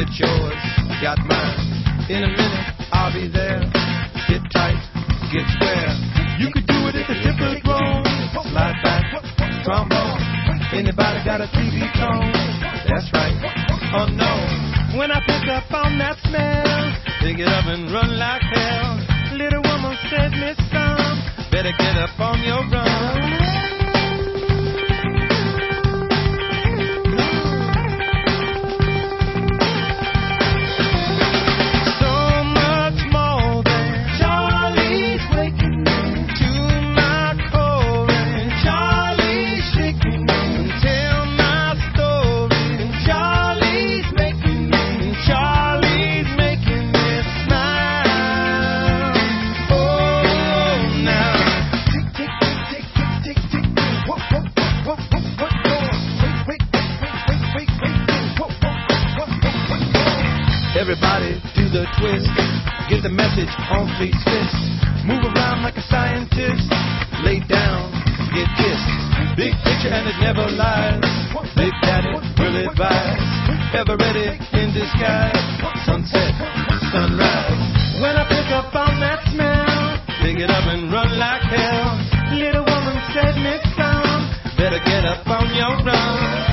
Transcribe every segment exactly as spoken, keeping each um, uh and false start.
get yours, got mine. In a minute, I'll be there. Get tight, get square. You could do it if the hip was wrong. Slide back, trombone. Anybody got a T V tone? That's right. Oh no. When I pick up on that smell, pick it up and run like hell. Little woman said, Miss Some, better get up on your run. Everybody do the twist. Get the message on Fleet's fist. Move around like a scientist. Lay down, get kissed. Big picture and it never lies. Big Daddy will advise. Ever ready in disguise. Sunset, sunrise. When I pick up on that smell, pick it up and run like hell. Little woman said, Miss Some, better get up on your run.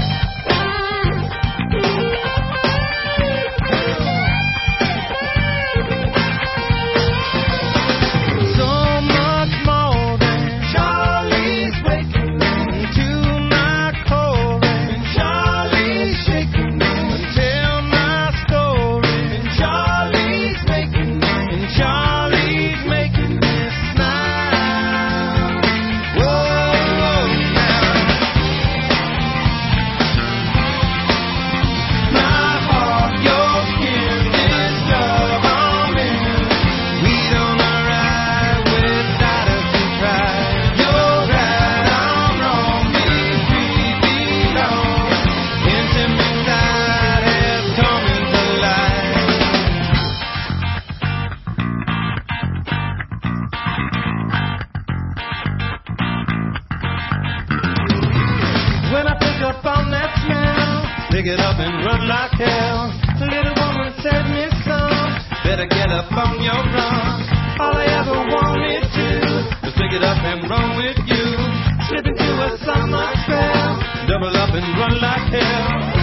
When I pick up on that smell, pick it up and run like hell. Little woman said, Miss Some, better get up on your run. All I ever wanted to was pick it up and run with you. Slip into a summer spell, double up and run like hell.